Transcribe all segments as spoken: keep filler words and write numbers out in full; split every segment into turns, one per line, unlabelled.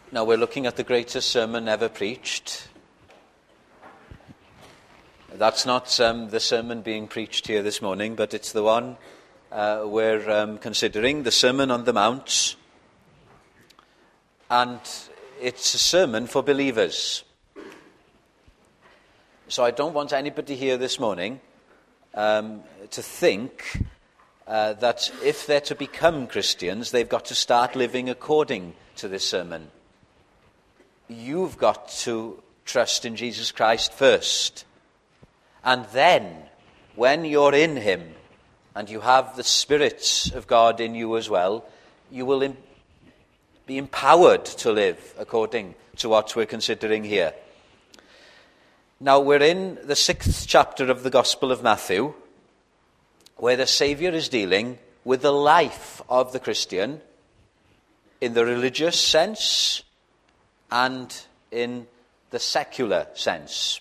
Now we're looking at the greatest sermon ever preached. That's not um, the sermon being preached here this morning, but it's the one uh, we're um, considering, the Sermon on the Mount. And it's a sermon for believers. So I don't want anybody here this morning um, to think uh, that if they're to become Christians, they've got to start living according to this sermon. You've got to trust in Jesus Christ first. And then, when you're in him, and you have the Spirit of God in you as well, you will im- be empowered to live according to what we're considering here. Now, we're in the sixth chapter of the Gospel of Matthew, where the Saviour is dealing with the life of the Christian in the religious sense and in the secular sense.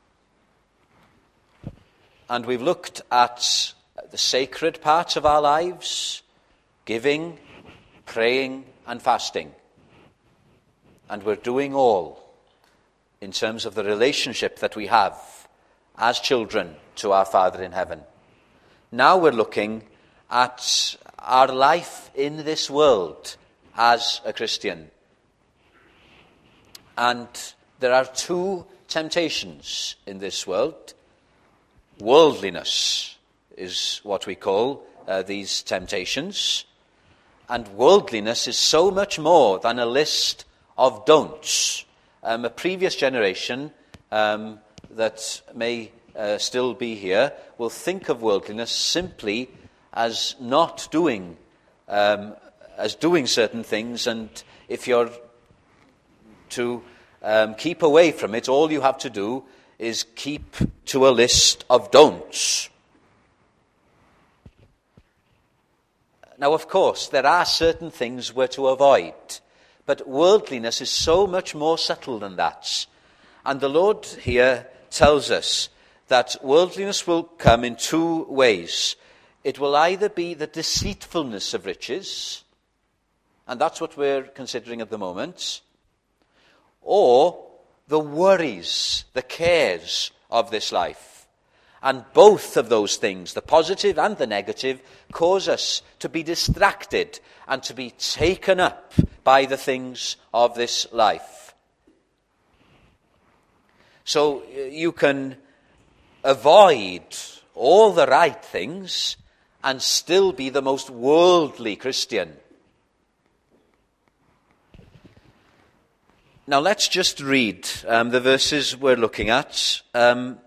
And we've looked at the sacred parts of our lives, giving, praying, and fasting. And we're doing all in terms of the relationship that we have as children to our Father in heaven. Now we're looking at our life in this world as a Christian. And there are two temptations in this world. Worldliness is what we call uh, these temptations. And worldliness is so much more than a list of don'ts. Um, a previous generation um, that may uh, still be here will think of worldliness simply as not doing, um, as doing certain things, and if you're to um, keep away from it, all you have to do is keep to a list of don'ts. Now, of course, there are certain things we're to avoid, but worldliness is so much more subtle than that. And the Lord here tells us that worldliness will come in two ways. It will either be the deceitfulness of riches, and that's what we're considering at the moment, or the worries, the cares of this life. And both of those things, the positive and the negative, cause us to be distracted and to be taken up by the things of this life. So you can avoid all the right things and still be the most worldly Christian. Now let's just read um, the verses we're looking at. Um,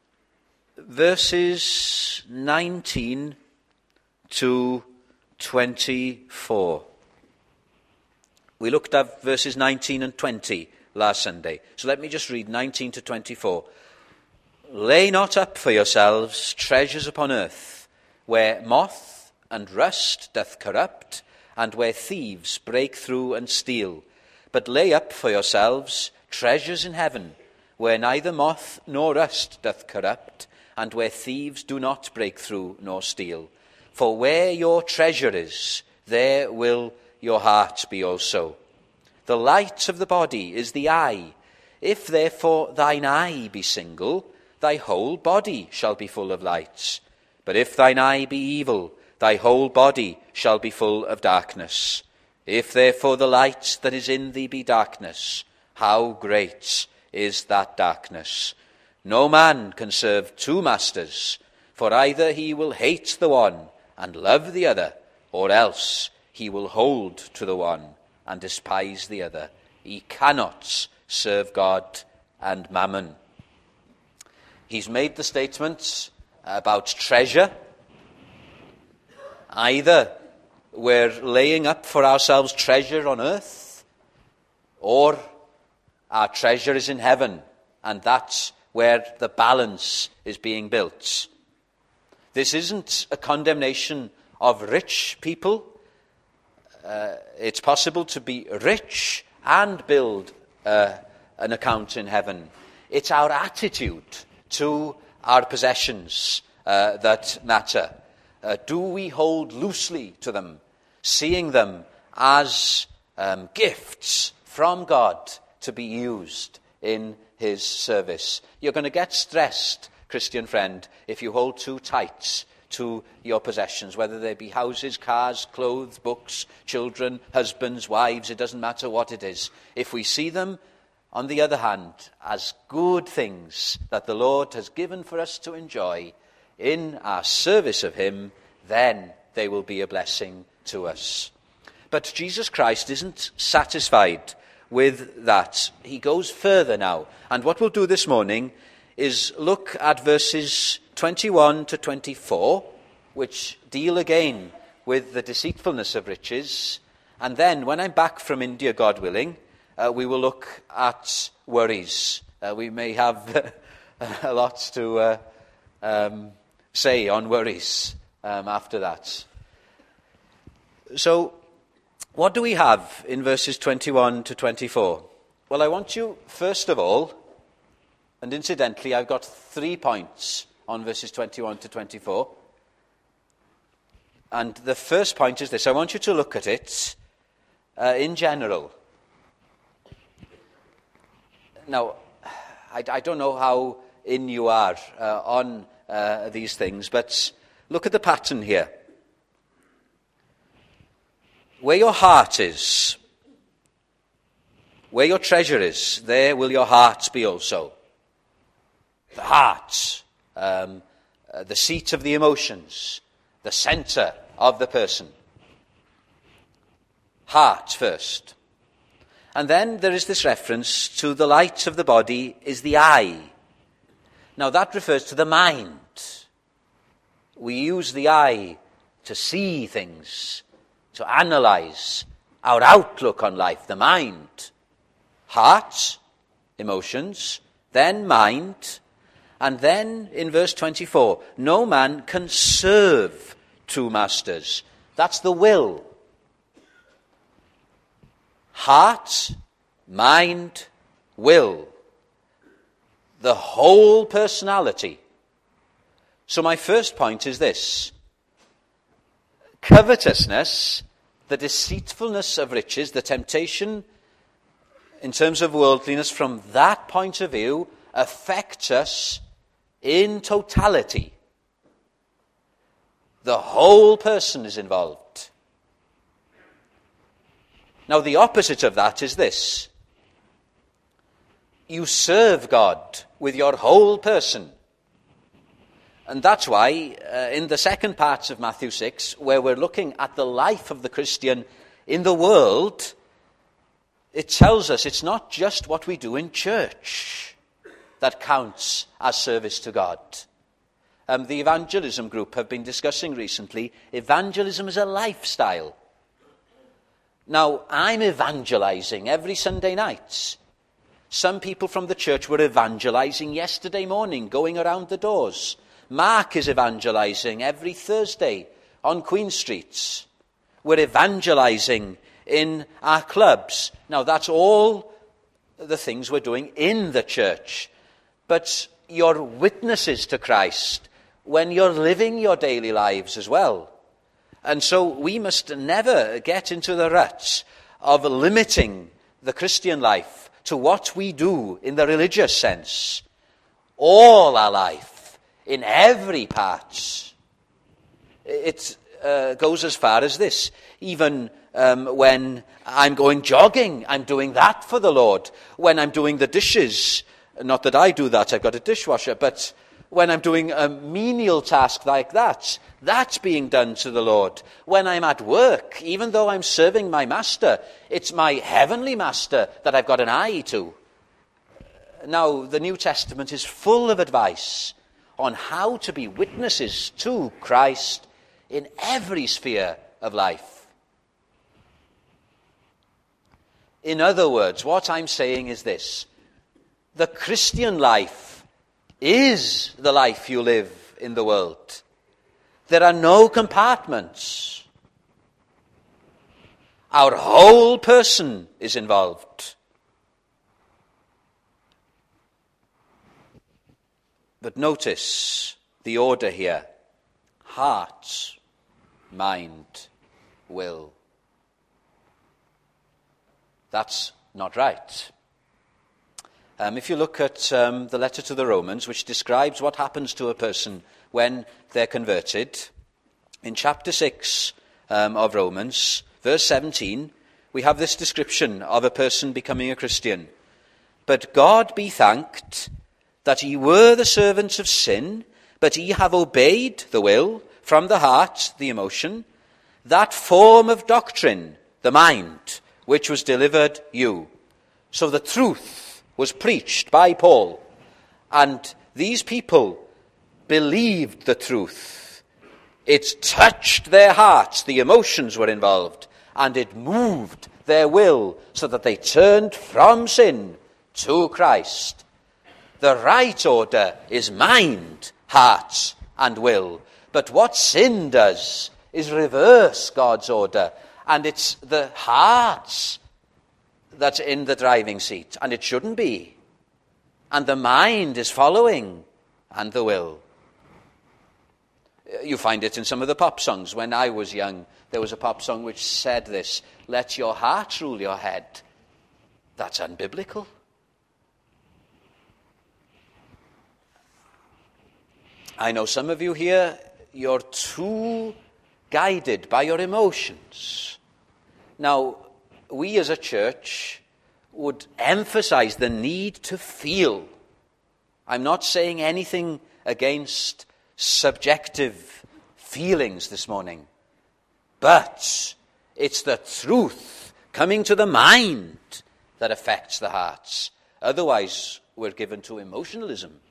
verses nineteen to twenty-four. We looked at verses nineteen and twenty last Sunday. So let me just read nineteen to twenty-four. Lay not up for yourselves treasures upon earth, where moth and rust doth corrupt, and where thieves break through and steal. But lay up for yourselves treasures in heaven, where neither moth nor rust doth corrupt, and where thieves do not break through nor steal. For where your treasure is, there will your heart be also. The light of the body is the eye. If therefore thine eye be single, thy whole body shall be full of light. But if thine eye be evil, thy whole body shall be full of darkness. If therefore the light that is in thee be darkness, how great is that darkness? No man can serve two masters, for either he will hate the one and love the other, or else he will hold to the one and despise the other. He cannot serve God and mammon. He's made the statement about treasure. Either we're laying up for ourselves treasure on earth, or our treasure is in heaven, and that's where the balance is being built. This isn't a condemnation of rich people. Uh, it's possible to be rich and build uh, an account in heaven. It's our attitude to our possessions uh, that matter. Uh, do we hold loosely to them, seeing them as um, gifts from God to be used in his service. You're going to get stressed, Christian friend, if you hold too tight to your possessions, whether they be houses, cars, clothes, books, children, husbands, wives, it doesn't matter what it is. If we see them, on the other hand, as good things that the Lord has given for us to enjoy in our service of him, then they will be a blessing to us. But Jesus Christ isn't satisfied with that. He goes further now. And what we'll do this morning is look at verses twenty-one to twenty-four, which deal again with the deceitfulness of riches. And then, when I'm back from India, God willing, uh, we will look at worries. Uh, we may have a lot to uh, um, say on worries um, after that. So, what do we have in verses twenty-one to twenty-four? Well, I want you, first of all, and incidentally, I've got three points on verses twenty-one to twenty-four. And the first point is this. I want you to look at it uh, in general. Now, I, I don't know how in you are uh, on uh, these things, but look at the pattern here. Where your heart is, where your treasure is, there will your heart be also. The heart, um, uh, the seat of the emotions, the center of the person. Heart first. And then there is this reference to the light of the body is the eye. Now that refers to the mind. We use the eye to see things, to analyze our outlook on life, the mind. Heart, emotions, then mind, and then in verse twenty-four, no man can serve two masters. That's the will. Heart, mind, will. The whole personality. So my first point is this. Covetousness, the deceitfulness of riches, the temptation in terms of worldliness from that point of view affects us in totality. The whole person is involved. Now the opposite of that is this. You serve God with your whole person. And that's why uh, in the second part of Matthew six, where we're looking at the life of the Christian in the world, it tells us it's not just what we do in church that counts as service to God. Um, the evangelism group have been discussing recently, evangelism is a lifestyle. Now, I'm evangelizing every Sunday night. Some people from the church were evangelizing yesterday morning, going around the doors. Mark is evangelizing every Thursday on Queen Street. We're evangelizing in our clubs. Now, that's all the things we're doing in the church. But you're witnesses to Christ when you're living your daily lives as well. And so we must never get into the rut of limiting the Christian life to what we do in the religious sense. All our life, in every part. It uh, goes as far as this. Even um, when I'm going jogging, I'm doing that for the Lord. When I'm doing the dishes, not that I do that, I've got a dishwasher, but when I'm doing a menial task like that, that's being done to the Lord. When I'm at work, even though I'm serving my master, it's my heavenly master that I've got an eye to. Now, the New Testament is full of advice on how to be witnesses to Christ in every sphere of life. In other words, what I'm saying is this. The Christian life is the life you live in the world. There are no compartments. Our whole person is involved. But notice the order here. Heart, mind, will. That's not right. Um, if you look at um, the letter to the Romans, which describes what happens to a person when they're converted, in chapter six um, of Romans, verse seventeen, we have this description of a person becoming a Christian. But God be thanked that ye were the servants of sin, but ye have obeyed the will, from the heart, the emotion, that form of doctrine, the mind, which was delivered you. So the truth was preached by Paul, and these people believed the truth. It touched their hearts, the emotions were involved, and it moved their will so that they turned from sin to Christ. The right order is mind, heart, and will. But what sin does is reverse God's order, and it's the hearts that's in the driving seat, and it shouldn't be. And the mind is following, and the will. You find it in some of the pop songs. When I was young, there was a pop song which said this, "Let your heart rule your head." That's unbiblical. I know some of you here, you're too guided by your emotions. Now, we as a church would emphasize the need to feel. I'm not saying anything against subjective feelings this morning, but it's the truth coming to the mind that affects the hearts. Otherwise, we're given to emotionalism.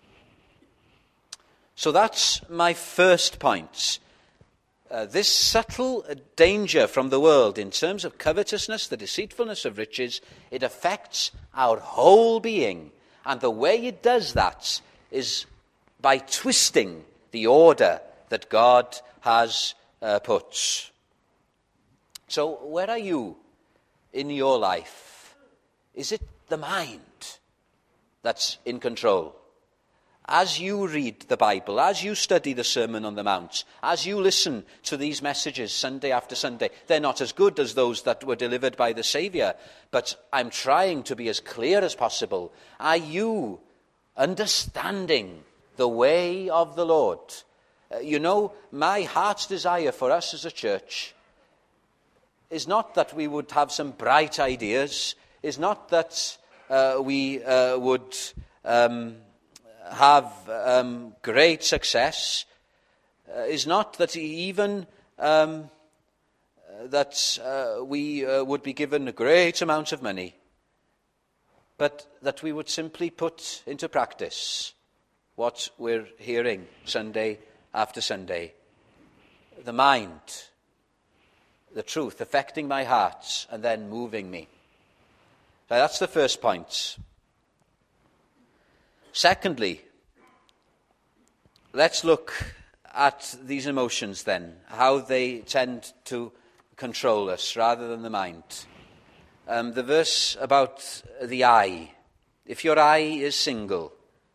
So that's my first point. Uh, this subtle danger from the world in terms of covetousness, the deceitfulness of riches, it affects our whole being. And the way it does that is by twisting the order that God has uh, put. So where are you in your life? Is it the mind that's in control? As you read the Bible, as you study the Sermon on the Mount, as you listen to these messages Sunday after Sunday, they're not as good as those that were delivered by the Saviour, but I'm trying to be as clear as possible. Are you understanding the way of the Lord? Uh, you know, my heart's desire for us as a church is not that we would have some bright ideas, is not that uh, we uh, would Um, have um, great success, uh, is not that even um, that uh, we uh, would be given a great amount of money, but that we would simply put into practice what we're hearing Sunday after Sunday. The mind, the truth affecting my heart and then moving me. So that's the first point. Secondly, let's look at these emotions then, how they tend to control us rather than the mind. Um, the verse about the eye. If your eye is single,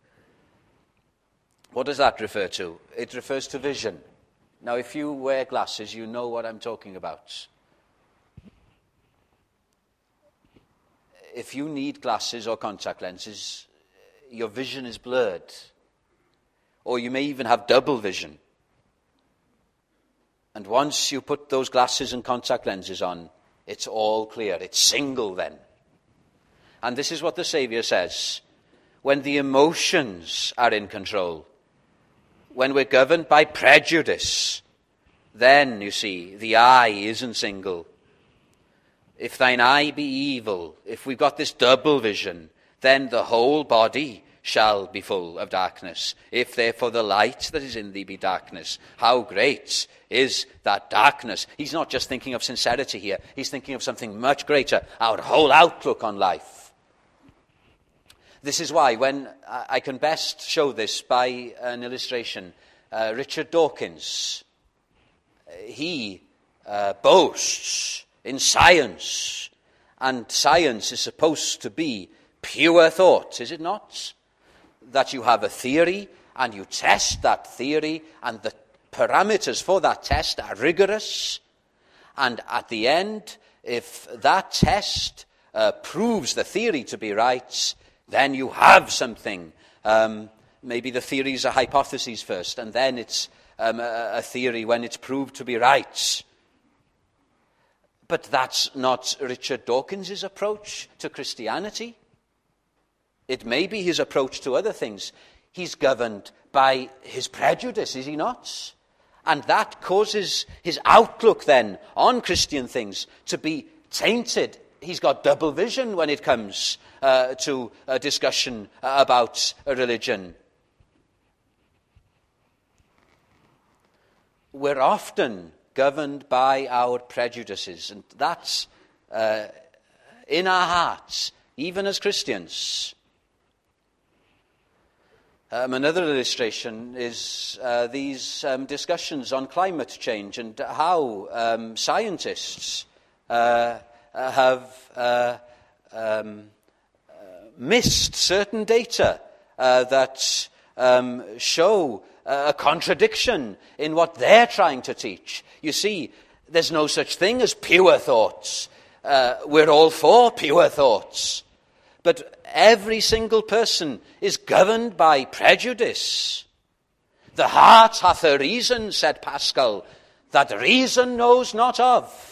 what does that refer to? It refers to vision. Now, if you wear glasses, you know what I'm talking about. If you need glasses or contact lenses, your vision is blurred. Or you may even have double vision. And once you put those glasses and contact lenses on, it's all clear. It's single then. And this is what the Saviour says. When the emotions are in control, when we're governed by prejudice, then, you see, the eye isn't single. If thine eye be evil, if we've got this double vision, then the whole body shall be full of darkness. If therefore the light that is in thee be darkness, how great is that darkness? He's not just thinking of sincerity here. He's thinking of something much greater, our whole outlook on life. This is why, when I can best show this by an illustration, uh, Richard Dawkins, he uh, boasts in science, and science is supposed to be pure thought, is it not? That you have a theory, and you test that theory, and the parameters for that test are rigorous, and at the end, if that test uh, proves the theory to be right, then you have something. Um, maybe the theory is a hypothesis first, and then it's um, a, a theory when it's proved to be right. But that's not Richard Dawkins' approach to Christianity. It may be his approach to other things. He's governed by his prejudice, is he not? And that causes his outlook then on Christian things to be tainted. He's got double vision when it comes uh, to a discussion about a religion. We're often governed by our prejudices, and that's uh, in our hearts, even as Christians. Um, another illustration is uh, these um, discussions on climate change and how um, scientists uh, have uh, um, uh, missed certain data uh, that um, show a contradiction in what they're trying to teach. You see, there's no such thing as pure thoughts. Uh, we're all for pure thoughts. But every single person is governed by prejudice. The heart hath a reason, said Pascal, that reason knows not of.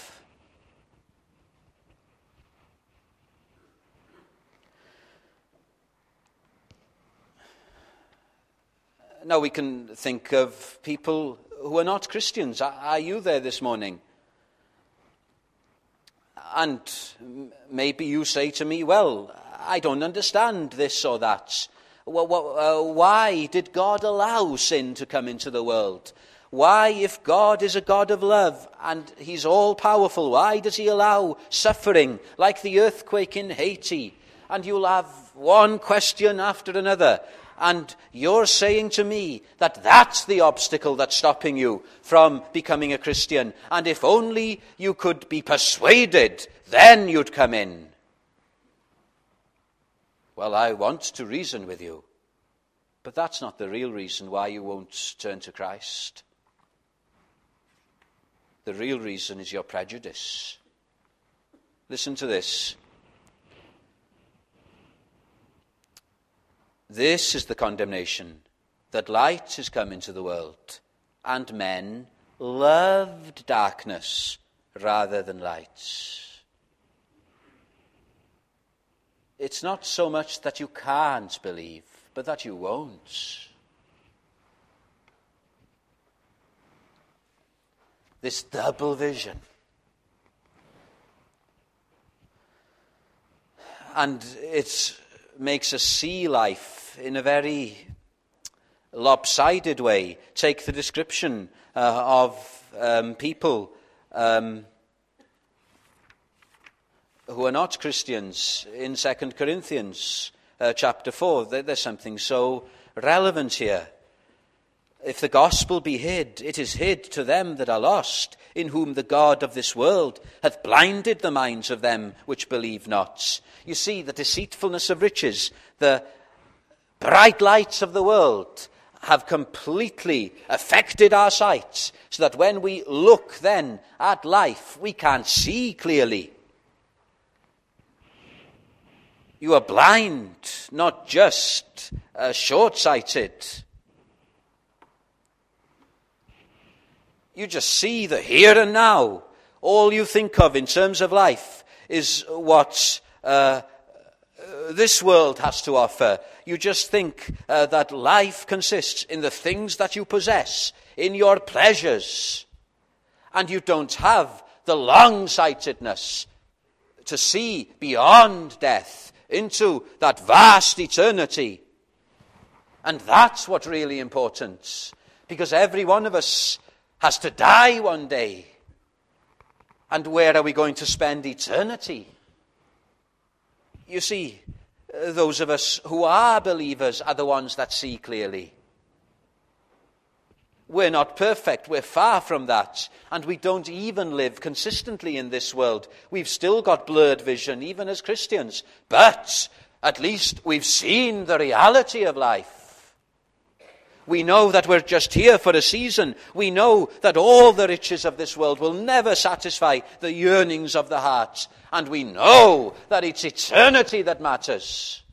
Now we can think of people who are not Christians. Are you there this morning? And maybe you say to me, well, I don't understand this or that. Why did God allow sin to come into the world? Why, if God is a God of love and he's all-powerful, why does he allow suffering like the earthquake in Haiti? And you'll have one question after another. And you're saying to me that that's the obstacle that's stopping you from becoming a Christian. And if only you could be persuaded, then you'd come in. Well, I want to reason with you. But that's not the real reason why you won't turn to Christ. The real reason is your prejudice. Listen to this. This is the condemnation, that light has come into the world, and men loved darkness rather than light. It's not so much that you can't believe, but that you won't. This double vision. And it makes us see life in a very lopsided way. Take the description uh, of um, people um, who are not Christians in Second Corinthians uh, chapter four. There, there's something so relevant here. If the gospel be hid, it is hid to them that are lost, in whom the God of this world hath blinded the minds of them which believe not. You see, the deceitfulness of riches, the bright lights of the world have completely affected our sight, so that when we look then at life, we can't see clearly. You are blind, not just uh, short-sighted. You just see the here and now. All you think of in terms of life is what uh, this world has to offer. You just think uh, that life consists in the things that you possess, in your pleasures. And you don't have the long-sightedness to see beyond death into that vast eternity. And that's what's really important. Because every one of us has to die one day. And where are we going to spend eternity? You see, those of us who are believers are the ones that see clearly. We're not perfect. We're far from that. And we don't even live consistently in this world. We've still got blurred vision, even as Christians. But at least we've seen the reality of life. We know that we're just here for a season. We know that all the riches of this world will never satisfy the yearnings of the heart. And we know that it's eternity that matters.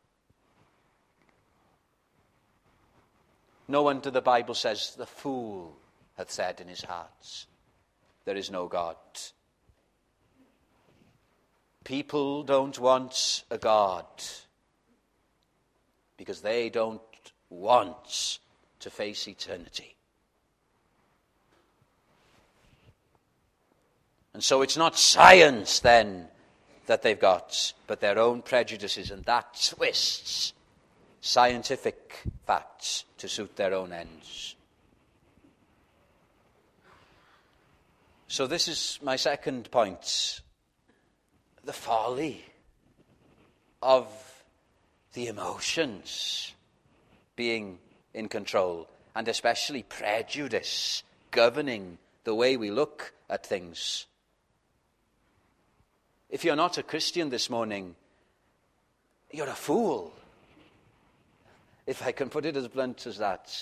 No wonder the Bible says, the fool hath said in his heart, there is no God. People don't want a God because they don't want to face eternity. And so it's not science then that they've got, but their own prejudices, and that twists scientific facts to suit their own ends. So this is my second point. The folly of the emotions being in control, and especially prejudice governing the way we look at things. If you're not a Christian this morning, you're a fool, if I can put it as blunt as that.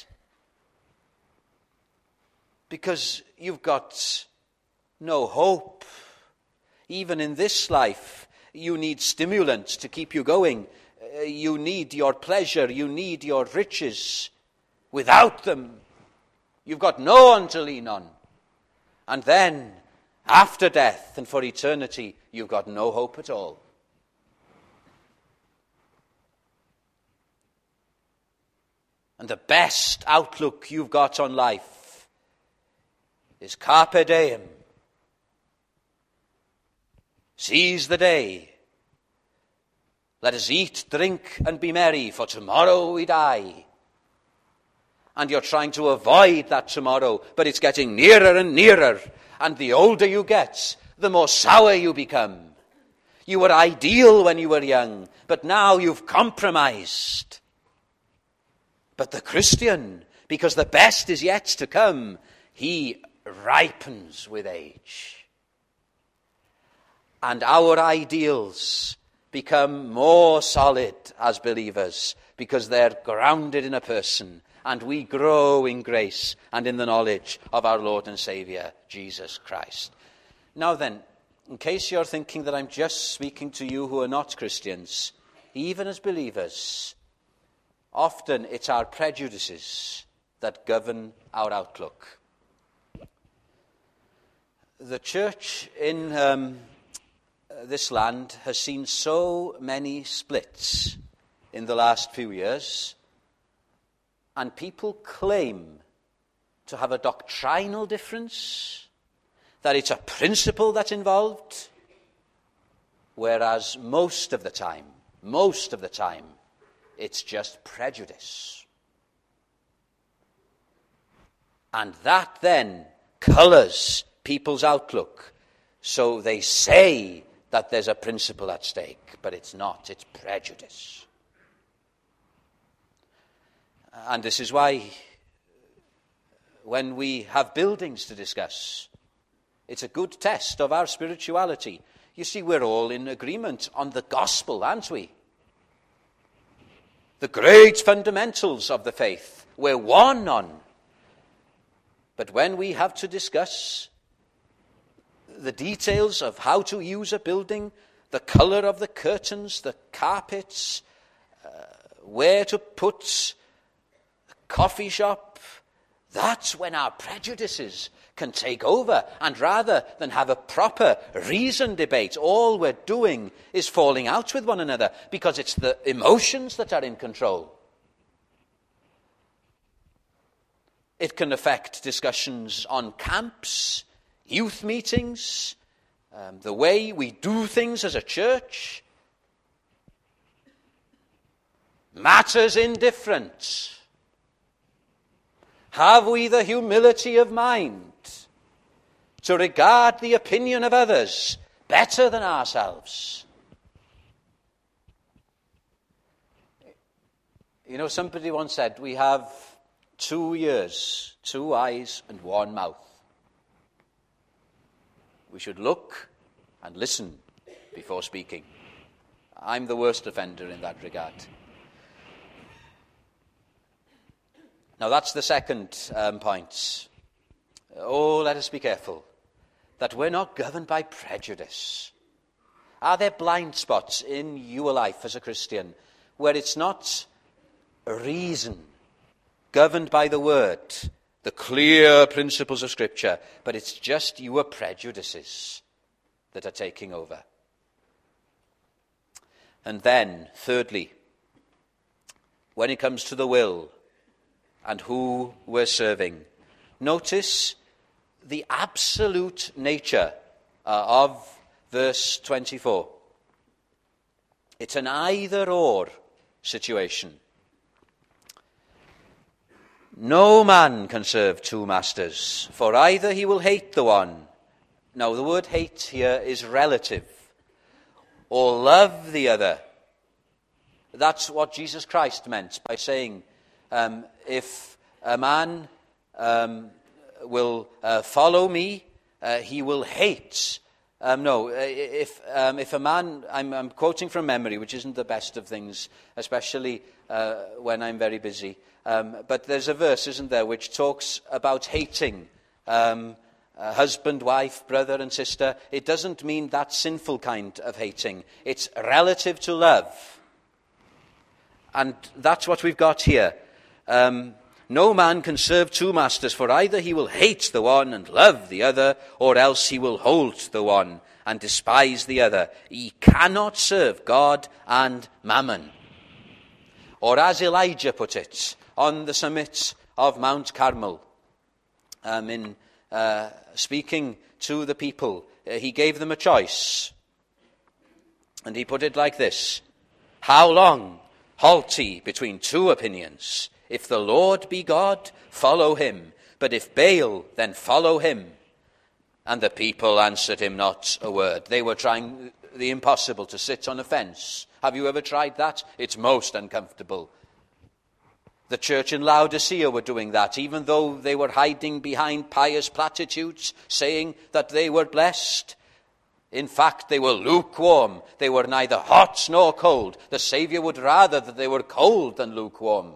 Because you've got no hope. Even in this life, you need stimulants to keep you going. Uh, you need your pleasure. You need your riches. Without them, you've got no one to lean on. And then, after death and for eternity, you've got no hope at all. And the best outlook you've got on life is carpe diem. Seize the day. Let us eat, drink, and be merry, for tomorrow we die. And you're trying to avoid that tomorrow, but it's getting nearer and nearer. And the older you get, the more sour you become. You were ideal when you were young, but now you've compromised. But the Christian, because the best is yet to come, he ripens with age. And our ideals become more solid as believers because they're grounded in a person, and we grow in grace and in the knowledge of our Lord and Saviour, Jesus Christ. Now then, in case you're thinking that I'm just speaking to you who are not Christians, even as believers, often it's our prejudices that govern our outlook. The church in um, this land has seen so many splits in the last few years, and people claim to have a doctrinal difference, that it's a principle that's involved, whereas most of the time, most of the time, it's just prejudice. And that then colours people's outlook. So they say that there's a principle at stake, but it's not, it's prejudice. And this is why when we have buildings to discuss, it's a good test of our spirituality. You see, we're all in agreement on the gospel, aren't we? The great fundamentals of the faith, we're one on. But when we have to discuss the details of how to use a building, the colour of the curtains, the carpets, uh, where to put a coffee shop, that's when our prejudices can take over. And rather than have a proper reasoned debate, all we're doing is falling out with one another because it's the emotions that are in control. It can affect discussions on camps, youth meetings, um, the way we do things as a church. Matters indifferent. Have we the humility of mind to regard the opinion of others better than ourselves? You know, somebody once said, we have two ears, two eyes, and one mouth. We should look and listen before speaking. I'm the worst offender in that regard. Now that's the second um, point. Oh, let us be careful that we're not governed by prejudice. Are there blind spots in your life as a Christian where it's not reason governed by the Word, the clear principles of Scripture, but it's just your prejudices that are taking over? And then, thirdly, when it comes to the will and who we're serving, notice the absolute nature uh, of verse twenty-four. It's an either-or situation. No man can serve two masters, for either he will hate the one. Now, the word hate here is relative, or love the other. That's what Jesus Christ meant by saying, um, if a man um, will uh, follow me, uh, he will hate. Um, no, if um, if a man, I'm, I'm quoting from memory, which isn't the best of things, especially uh, when I'm very busy. Um, but there's a verse, isn't there, which talks about hating um, uh, husband, wife, brother and sister. It doesn't mean that sinful kind of hating. It's relative to love. And that's what we've got here. Um, no man can serve two masters, for either he will hate the one and love the other, or else he will hold to the one and despise the other. He cannot serve God and mammon. Or as Elijah put it on the summit of Mount Carmel, um, in uh, speaking to the people, uh, he gave them a choice. And he put it like this: how long halt ye between two opinions? If the Lord be God, follow him. But if Baal, then follow him. And the people answered him not a word. They were trying the impossible, to sit on a fence. Have you ever tried that? It's most uncomfortable. The church in Laodicea were doing that, even though they were hiding behind pious platitudes, saying that they were blessed. In fact, they were lukewarm. They were neither hot nor cold. The Saviour would rather that they were cold than lukewarm.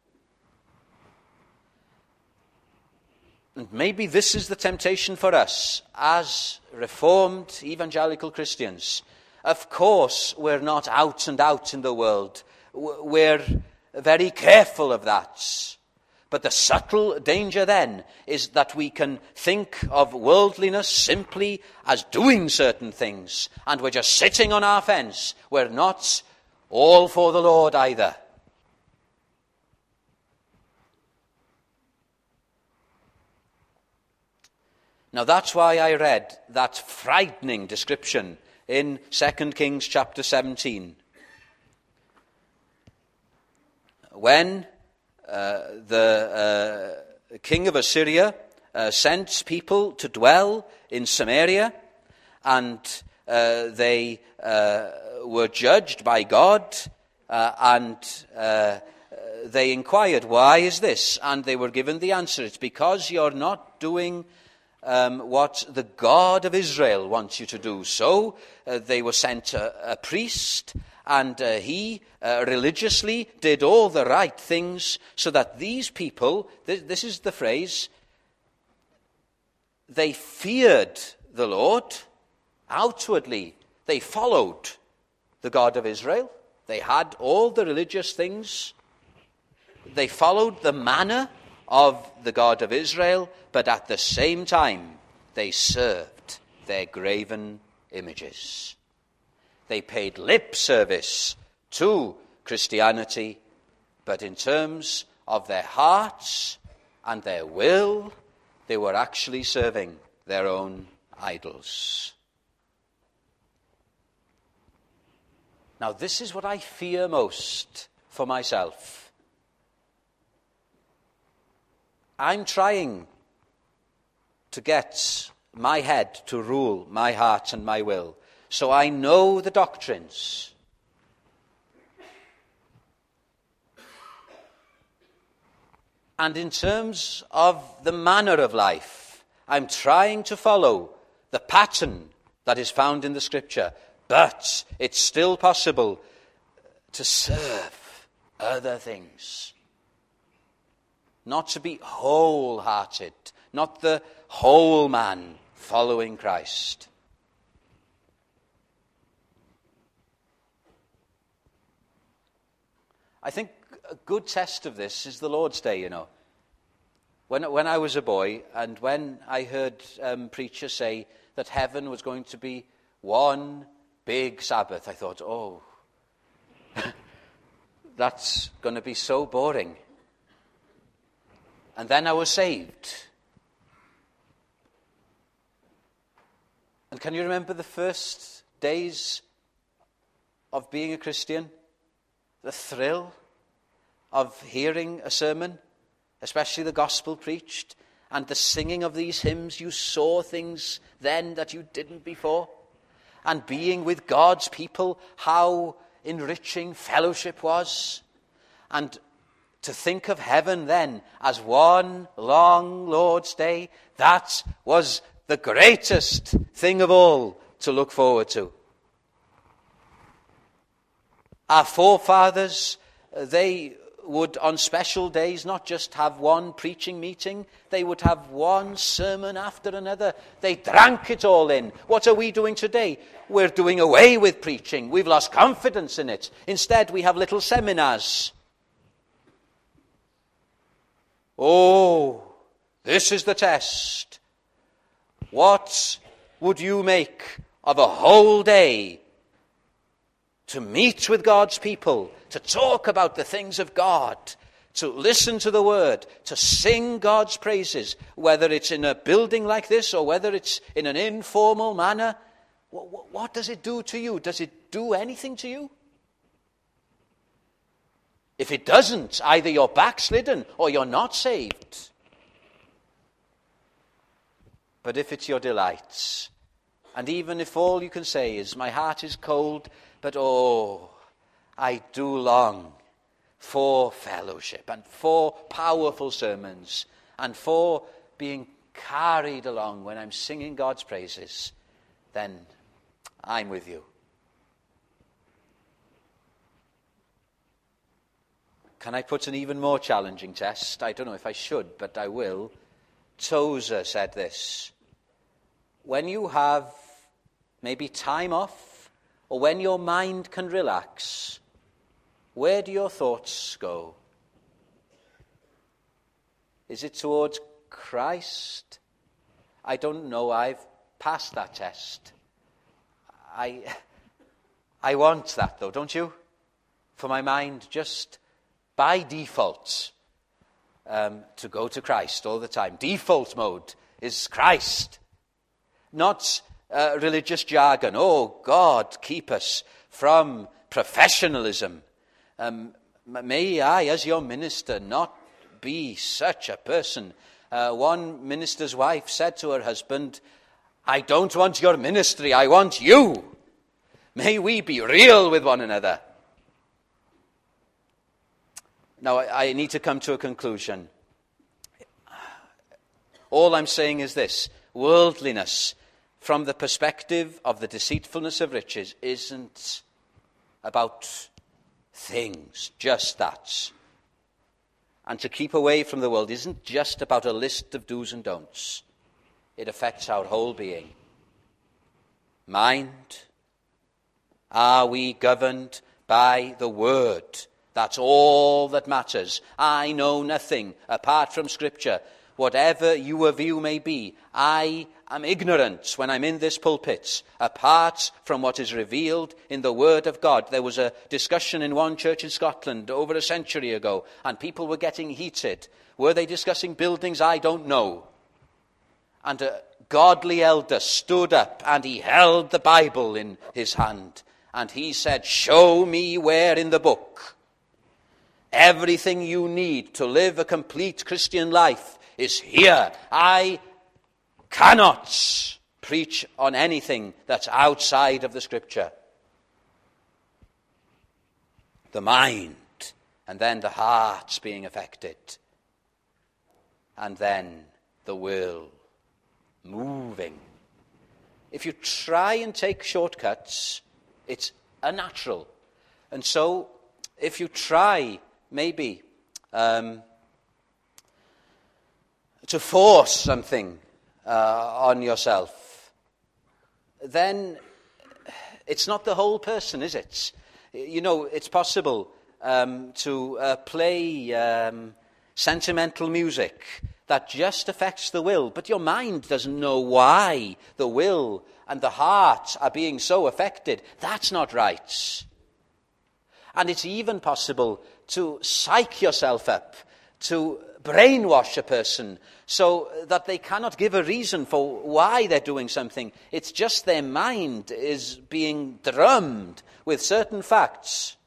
And maybe this is the temptation for us as Reformed evangelical Christians. Of course, we're not out and out in the world. We're very careful of that. But the subtle danger then is that we can think of worldliness simply as doing certain things, and we're just sitting on our fence. We're not all for the Lord either. Now that's why I read that frightening description in Second Kings chapter seventeen. When uh, the uh, king of Assyria uh, sent people to dwell in Samaria, and uh, they uh, were judged by God, uh, and uh, they inquired, why is this? And they were given the answer: it's because you're not doing Um, what the God of Israel wants you to do. So uh, they were sent a, a priest, and uh, he uh, religiously did all the right things, so that these people, th- this is the phrase, they feared the Lord. Outwardly, they followed the God of Israel. They had all the religious things. They followed the manner of the God of Israel, but at the same time they served their graven images. They paid lip service to Christianity, but in terms of their hearts and their will, they were actually serving their own idols. Now, this is what I fear most for myself. I'm trying to get my head to rule my heart and my will, so I know the doctrines. And in terms of the manner of life, I'm trying to follow the pattern that is found in the Scripture, but it's still possible to serve other things. not to be wholehearted, not the whole man following Christ. I think a good test of this is the Lord's Day, you know. When, when I was a boy, and when I heard um, preachers say that heaven was going to be one big Sabbath, I thought, oh, that's going to be so boring. And then I was saved. And can you remember the first days of being a Christian? The thrill of hearing a sermon, especially the gospel preached, and the singing of these hymns. You saw things then that you didn't before. And being with God's people, how enriching fellowship was. And to think of heaven then as one long Lord's Day, that was the greatest thing of all to look forward to. Our forefathers, they would on special days not just have one preaching meeting, they would have one sermon after another. They drank it all in. What are we doing today? We're doing away with preaching. We've lost confidence in it. Instead, we have little seminars. Oh, this is the test. What would you make of a whole day to meet with God's people, to talk about the things of God, to listen to the word, to sing God's praises, whether it's in a building like this or whether it's in an informal manner? What, what does it do to you? Does it do anything to you? If it doesn't, either you're backslidden or you're not saved. But if it's your delights, and even if all you can say is, my heart is cold, but oh, I do long for fellowship and for powerful sermons and for being carried along when I'm singing God's praises, then I'm with you. Can I put an even more challenging test? I don't know if I should, but I will. Tozer said this: when you have maybe time off, or when your mind can relax, where do your thoughts go? Is it towards Christ? I don't know. I've passed that test. I, I want that, though, don't you? For my mind, just by default, um, to go to Christ all the time. Default mode is Christ. Not uh, religious jargon. Oh, God, keep us from professionalism. Um, may I, as your minister, not be such a person. Uh, one minister's wife said to her husband, I don't want your ministry, I want you. May we be real with one another. Now, I, I need to come to a conclusion. All I'm saying is this: worldliness, from the perspective of the deceitfulness of riches, isn't about things, just that. And to keep away from the world isn't just about a list of do's and don'ts. It affects our whole being. Mind. Are we governed by the Word? That's all that matters. I know nothing apart from Scripture. Whatever your view may be, I am ignorant when I'm in this pulpit, apart from what is revealed in the Word of God. There was a discussion in one church in Scotland over a century ago, and people were getting heated. Were they discussing buildings? I don't know. And a godly elder stood up, and he held the Bible in his hand, and he said, show me where in the book everything you need to live a complete Christian life is here. I cannot preach on anything that's outside of the Scripture. The mind, and then the heart's being affected, and then the will moving. If you try and take shortcuts, it's unnatural. And so, if you try, maybe, um, to force something uh, on yourself, then it's not the whole person, is it? You know, it's possible um, to uh, play um, sentimental music that just affects the will, but your mind doesn't know why the will and the heart are being so affected. That's not right. And it's even possible to psych yourself up, to brainwash a person so that they cannot give a reason for why they're doing something. It's just their mind is being drummed with certain facts.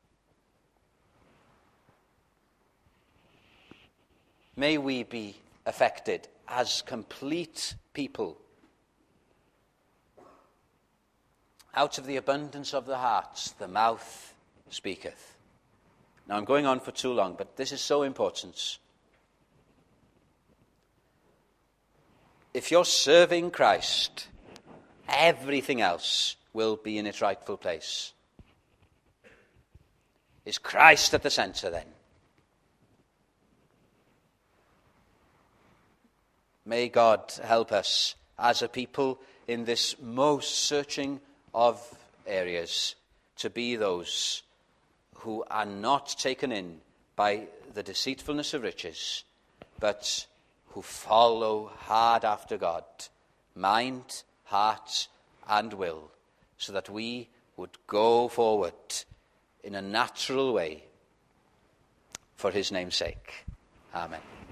May we be affected as complete people. Out of the abundance of the heart, the mouth speaketh. Now, I'm going on for too long, but this is so important. If you're serving Christ, everything else will be in its rightful place. Is Christ at the center then? May God help us as a people in this most searching of areas to be those who are not taken in by the deceitfulness of riches, but who follow hard after God, mind, heart, and will, so that we would go forward in a natural way for his name's sake. Amen.